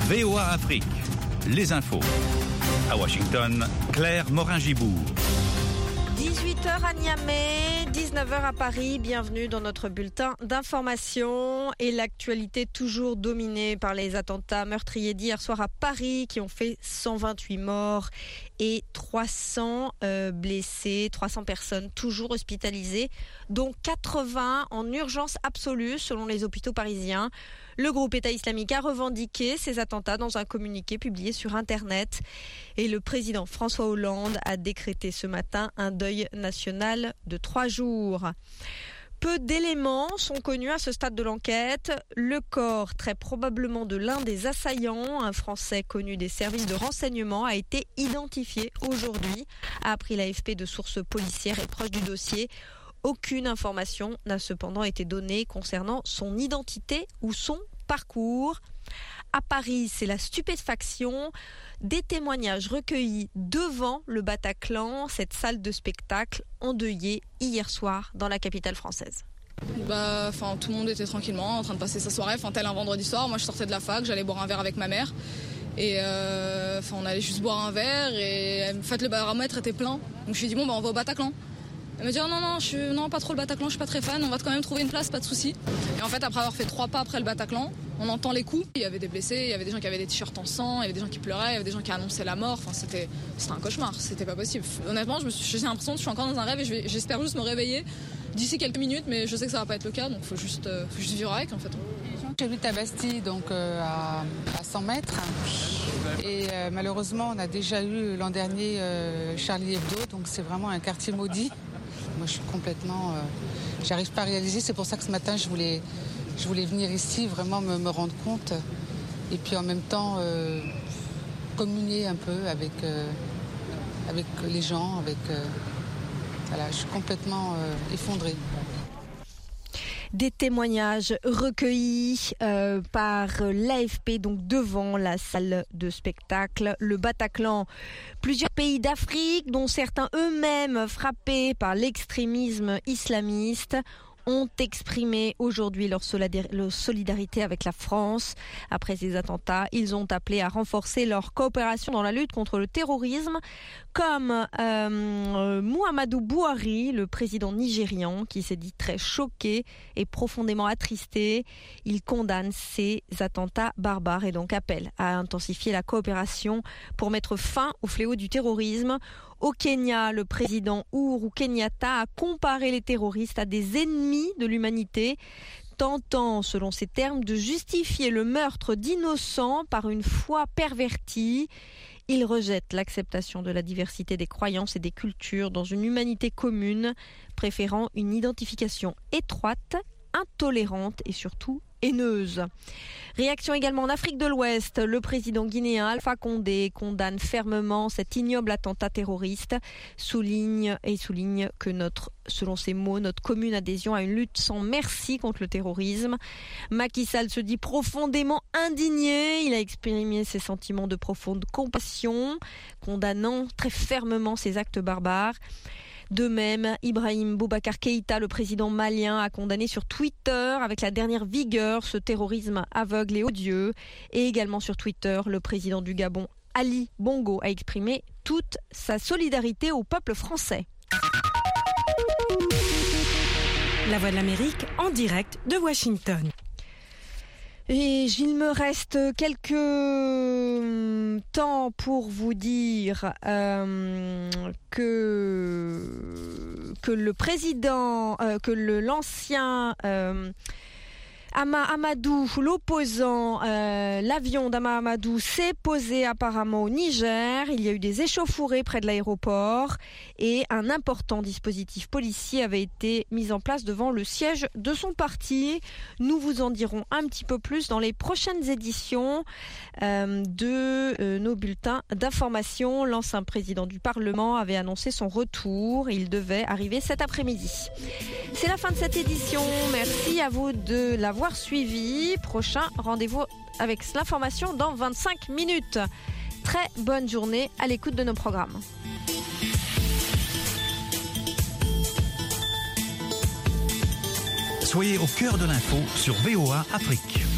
VOA Afrique, les infos. À Washington, Claire Morin-Gibourg. 18h à Niamey, 19h à Paris. Bienvenue dans notre bulletin d'information. Et l'actualité toujours dominée par les attentats meurtriers d'hier soir à Paris qui ont fait 128 morts et 300 blessés, 300 personnes toujours hospitalisées, dont 80 en urgence absolue selon les hôpitaux parisiens. Le groupe État islamique a revendiqué ces attentats dans un communiqué publié sur Internet. Et le président François Hollande a décrété ce matin un deuil national de 3 jours. Peu d'éléments sont connus à ce stade de l'enquête. Le corps, très probablement de l'un des assaillants, un Français connu des services de renseignement, a été identifié aujourd'hui, a appris l'AFP de sources policières et proches du dossier. Aucune information n'a cependant été donnée concernant son identité ou son parcours. À Paris, c'est la stupéfaction. Des témoignages recueillis devant le Bataclan, cette salle de spectacle endeuillée hier soir dans la capitale française. Tout le monde était tranquillement en train de passer sa soirée, tel un vendredi soir. Moi, je sortais de la fac, j'allais boire un verre avec ma mère. Et on allait juste boire un verre et le baromètre était plein. Donc je lui ai dit on va au Bataclan. Elle m'a dit non, pas trop le Bataclan, je suis pas très fan, on va quand même trouver une place, pas de souci. Et en fait, après avoir fait 3 pas après le Bataclan, on entend les coups. Il y avait des blessés, il y avait des gens qui avaient des t-shirts en sang, il y avait des gens qui pleuraient, il y avait des gens qui annonçaient la mort. C'était un cauchemar, c'était pas possible. Honnêtement, j'ai l'impression que je suis encore dans un rêve et j'espère juste me réveiller d'ici quelques minutes, mais je sais que ça va pas être le cas, donc faut juste vivre avec en fait. J'habite à Bastille, donc à 100 mètres. Et malheureusement, on a déjà eu l'an dernier Charlie Hebdo, donc c'est vraiment un quartier maudit. Moi, je suis complètement... j'arrive pas à réaliser. C'est pour ça que ce matin, je voulais venir ici, vraiment me rendre compte. Et puis en même temps, communier un peu avec les gens. Je suis complètement effondrée. Des témoignages recueillis par l'AFP, donc devant la salle de spectacle, le Bataclan. Plusieurs pays d'Afrique, dont certains eux-mêmes frappés par l'extrémisme islamiste, ont exprimé aujourd'hui leur solidarité avec la France. Après ces attentats, ils ont appelé à renforcer leur coopération dans la lutte contre le terrorisme, comme Muhammadu Buhari, le président nigérian, qui s'est dit très choqué et profondément attristé. Il condamne ces attentats barbares et donc appelle à intensifier la coopération pour mettre fin au fléau du terrorisme. Au Kenya, le président Uhuru Kenyatta a comparé les terroristes à des ennemis de l'humanité, tentant, selon ses termes, de justifier le meurtre d'innocents par une foi pervertie. Il rejette l'acceptation de la diversité des croyances et des cultures dans une humanité commune, préférant une identification étroite, intolérante et surtout haineuse. Réaction également en Afrique de l'Ouest. Le président guinéen Alpha Condé condamne fermement cet ignoble attentat terroriste, souligne que selon ses mots, notre commune adhésion à une lutte sans merci contre le terrorisme. Macky Sall se dit profondément indigné. Il a exprimé ses sentiments de profonde compassion, condamnant très fermement ces actes barbares. De même, Ibrahim Boubacar Keïta, le président malien, a condamné sur Twitter avec la dernière vigueur ce terrorisme aveugle et odieux. Et également sur Twitter, le président du Gabon, Ali Bongo, a exprimé toute sa solidarité au peuple français. La Voix de l'Amérique en direct de Washington. Et il me reste quelques temps pour vous dire l'ancien Amadou, l'opposant, l'avion d'Amadou s'est posé apparemment au Niger. Il y a eu des échauffourées près de l'aéroport et un important dispositif policier avait été mis en place devant le siège de son parti. Nous vous en dirons un petit peu plus dans les prochaines éditions de nos bulletins d'information. L'ancien président du Parlement avait annoncé son retour et il devait arriver cet après-midi. C'est la fin de cette édition. Merci à vous de l'avoir suivi. Prochain rendez-vous avec l'information dans 25 minutes. Très bonne journée à l'écoute de nos programmes. Soyez au cœur de l'info sur VOA Afrique.